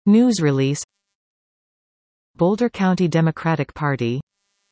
News release. Boulder County Democratic Party.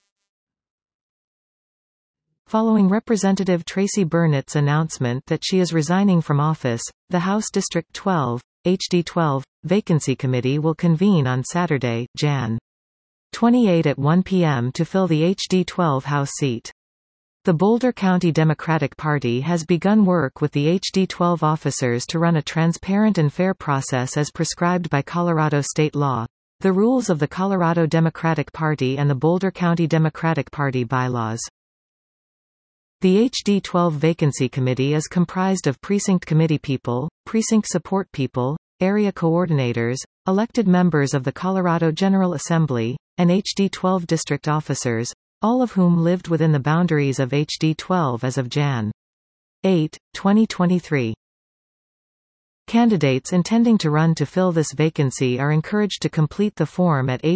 Following Representative Tracy Burnett's announcement that she is resigning from office, the House District 12, HD 12, Vacancy Committee will convene on Saturday, Jan. 28 at 1 p.m. to fill the HD 12 House seat. The Boulder County Democratic Party has begun work with the HD 12 officers to run a transparent and fair process as prescribed by Colorado state law, the rules of the Colorado Democratic Party and the Boulder County Democratic Party bylaws. The HD 12 Vacancy Committee is comprised of precinct committee people, precinct support people, area coordinators, elected members of the Colorado General Assembly, and HD 12 district officers, all of whom lived within the boundaries of HD 12 as of Jan. 8, 2023. Candidates intending to run to fill this vacancy are encouraged to complete the form at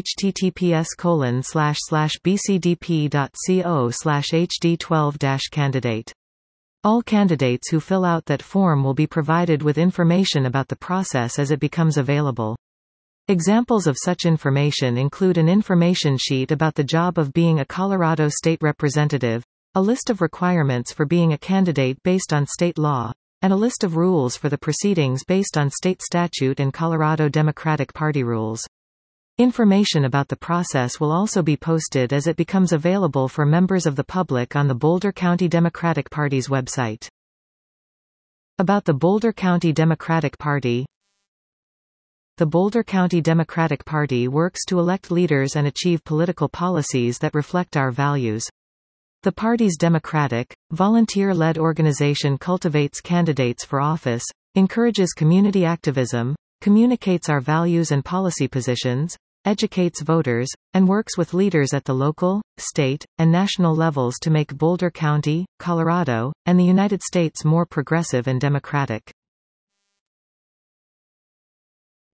https://bcdp.co/hd12-candidate. All candidates who fill out that form will be provided with information about the process as it becomes available. Examples of such information include an information sheet about the job of being a Colorado state representative, a list of requirements for being a candidate based on state law, and a list of rules for the proceedings based on state statute and Colorado Democratic Party rules. Information about the process will also be posted as it becomes available for members of the public on the Boulder County Democratic Party's website. About the Boulder County Democratic Party. The Boulder County Democratic Party works to elect leaders and achieve political policies that reflect our values. The party's democratic, volunteer-led organization cultivates candidates for office, encourages community activism, communicates our values and policy positions, educates voters, and works with leaders at the local, state, and national levels to make Boulder County, Colorado, and the United States more progressive and democratic.